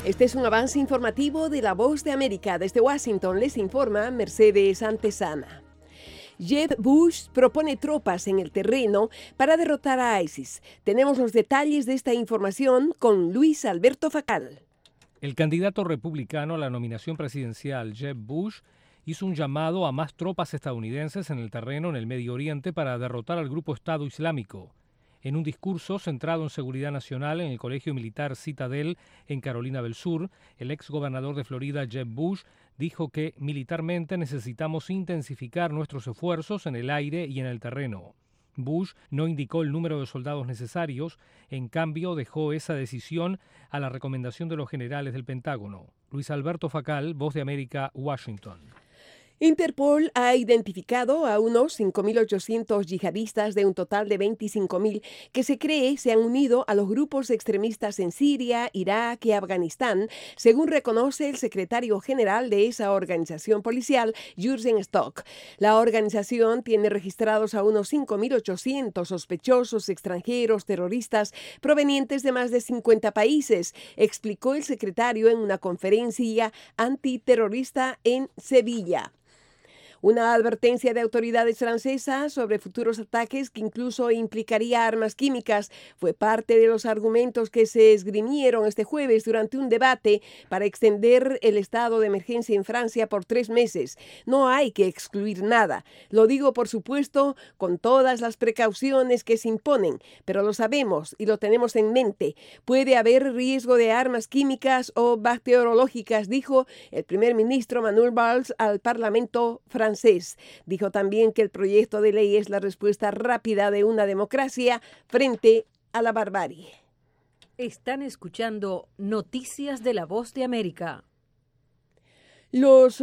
Este es un avance informativo de La Voz de América. Desde Washington les informa Mercedes Antesana. Jeb Bush propone tropas en el terreno para derrotar a ISIS. Tenemos los detalles de esta información con Luis Alberto Facal. El candidato republicano a la nominación presidencial, Jeb Bush, hizo un llamado a más tropas estadounidenses en el terreno en el Medio Oriente para derrotar al grupo Estado Islámico. En un discurso centrado en seguridad nacional en el Colegio Militar Citadel en Carolina del Sur, el exgobernador de Florida, Jeb Bush, dijo que militarmente necesitamos intensificar nuestros esfuerzos en el aire y en el terreno. Bush no indicó el número de soldados necesarios, en cambio dejó esa decisión a la recomendación de los generales del Pentágono. Luis Alberto Facal, Voz de América, Washington. Interpol ha identificado a unos 5.800 yihadistas de un total de 25.000 que se cree se han unido a los grupos extremistas en Siria, Irak y Afganistán, según reconoce el secretario general de esa organización policial, Jürgen Stock. La organización tiene registrados a unos 5.800 sospechosos extranjeros terroristas provenientes de más de 50 países, explicó el secretario en una conferencia antiterrorista en Sevilla. Una advertencia de autoridades francesas sobre futuros ataques que incluso implicaría armas químicas fue parte de los argumentos que se esgrimieron este jueves durante un debate para extender el estado de emergencia en Francia por 3 meses. No hay que excluir nada. Lo digo, por supuesto, con todas las precauciones que se imponen, pero lo sabemos y lo tenemos en mente. Puede haber riesgo de armas químicas o bacteriológicas, dijo el primer ministro Manuel Valls al Parlamento francés. Dijo también que el proyecto de ley es la respuesta rápida de una democracia frente a la barbarie. Están escuchando Noticias de La Voz de América. Los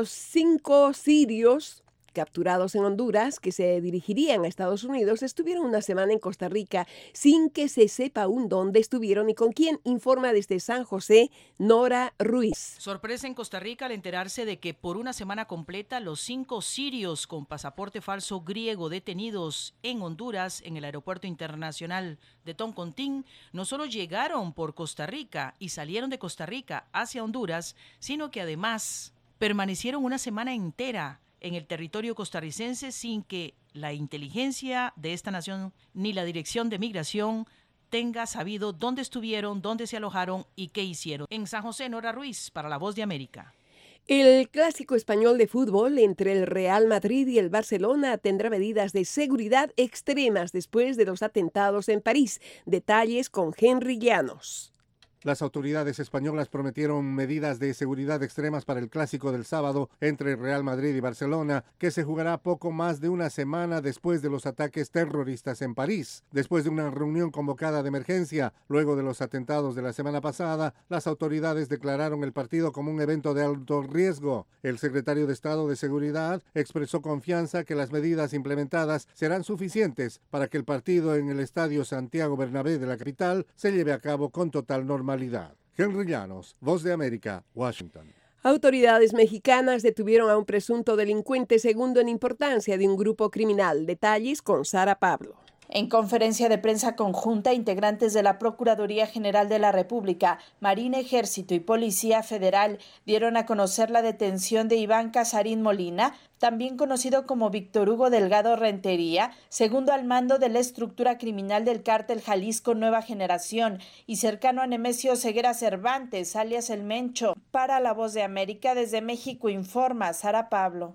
5 sirios capturados en Honduras, que se dirigirían a Estados Unidos, estuvieron una semana en Costa Rica sin que se sepa aún dónde estuvieron y con quién, informa desde San José Nora Ruiz. Sorpresa en Costa Rica al enterarse de que por una semana completa los 5 sirios con pasaporte falso griego detenidos en Honduras en el aeropuerto internacional de Toncontín no solo llegaron por Costa Rica y salieron de Costa Rica hacia Honduras, sino que además permanecieron una semana entera en el territorio costarricense sin que la inteligencia de esta nación ni la Dirección de Migración tenga sabido dónde estuvieron, dónde se alojaron y qué hicieron. En San José, Nora Ruiz, para La Voz de América. El clásico español de fútbol entre el Real Madrid y el Barcelona tendrá medidas de seguridad extremas después de los atentados en París. Detalles con Henry Llanos. Las autoridades españolas prometieron medidas de seguridad extremas para el clásico del sábado entre Real Madrid y Barcelona, que se jugará poco más de una semana después de los ataques terroristas en París. Después de una reunión convocada de emergencia, luego de los atentados de la semana pasada, las autoridades declararon el partido como un evento de alto riesgo. El secretario de Estado de Seguridad expresó confianza que las medidas implementadas serán suficientes para que el partido en el Estadio Santiago Bernabéu de la capital se lleve a cabo con total normalidad. Henry Llanos, Voz de América, Washington. Autoridades mexicanas detuvieron a un presunto delincuente segundo en importancia de un grupo criminal. Detalles con Sara Pablo. En conferencia de prensa conjunta, integrantes de la Procuraduría General de la República, Marina, Ejército y Policía Federal dieron a conocer la detención de Iván Casarín Molina, también conocido como Víctor Hugo Delgado Rentería, segundo al mando de la estructura criminal del cártel Jalisco Nueva Generación y cercano a Nemesio Ceguera Cervantes, alias El Mencho. Para La Voz de América, desde México informa Sara Pablo.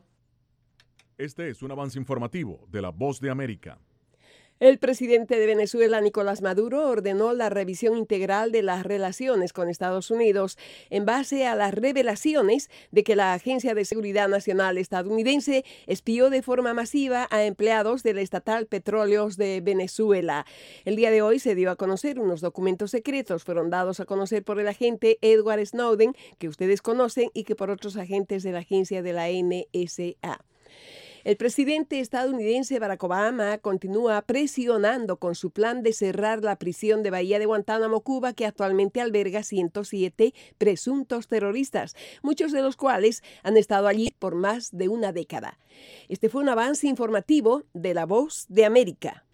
Este es un avance informativo de La Voz de América. El presidente de Venezuela, Nicolás Maduro, ordenó la revisión integral de las relaciones con Estados Unidos en base a las revelaciones de que la Agencia de Seguridad Nacional estadounidense espió de forma masiva a empleados del estatal Petróleos de Venezuela. El día de hoy se dio a conocer unos documentos secretos, fueron dados a conocer por el agente Edward Snowden, que ustedes conocen, y que por otros agentes de la agencia de la NSA. El presidente estadounidense Barack Obama continúa presionando con su plan de cerrar la prisión de Bahía de Guantánamo, Cuba, que actualmente alberga 107 presuntos terroristas, muchos de los cuales han estado allí por más de una década. Este fue un avance informativo de La Voz de América.